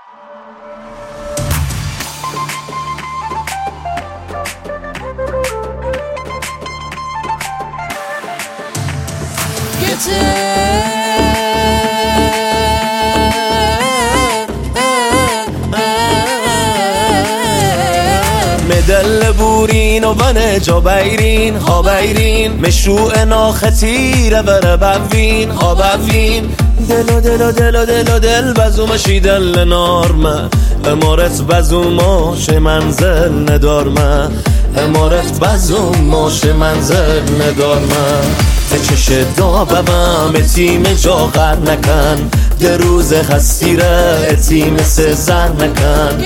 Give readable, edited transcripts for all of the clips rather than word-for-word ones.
مدل بورین و بنه جا بیرین ها بیرین مشروع ناختیره بره ببین ها ببین دل و دل و دل و دل و دل بزومشی دل نارمه امارت بزوماش منزل ندارمه امارت بزوماش منزل ندارمه چش دابم اتیم جا غر نکن ده روز خستیره اتیم سزر نکن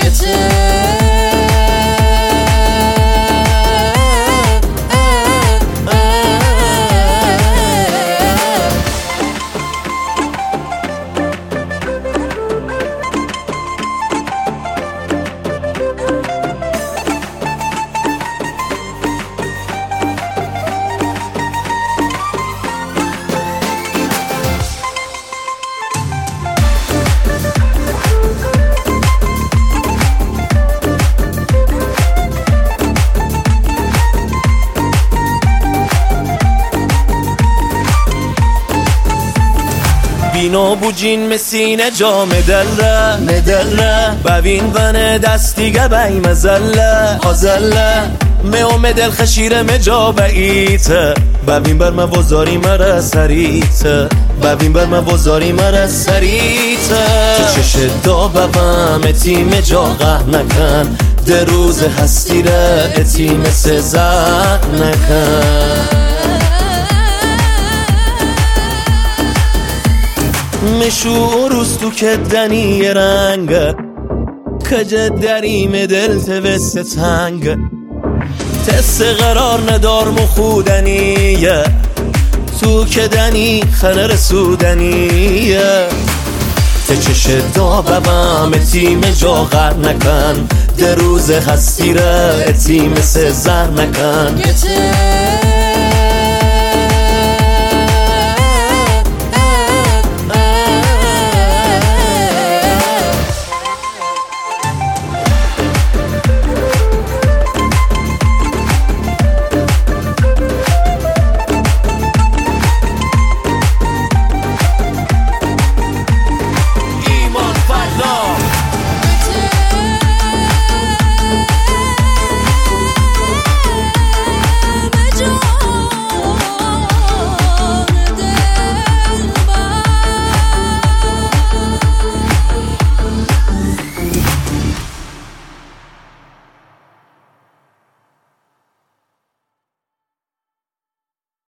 بینا بوجین مسینه جا مدله ببین ونه دستیگه بی مزله آزله میو مدل خشیره مجا بیته ببین بر من وزاری مره سریته ببین بر من وزاری مره سریته تو چش دابم اتیم جا غه نکن ده روز هستیره اتیم سزر نکن مشو روستو که دنی رنگ کجه دریم دل توست تنگ تست قرار ندار مخودنیه تو که دنی خنه رسودنیه چش دابم اتیم جا غر نکن ده روز هستیره اتیم سزر نکن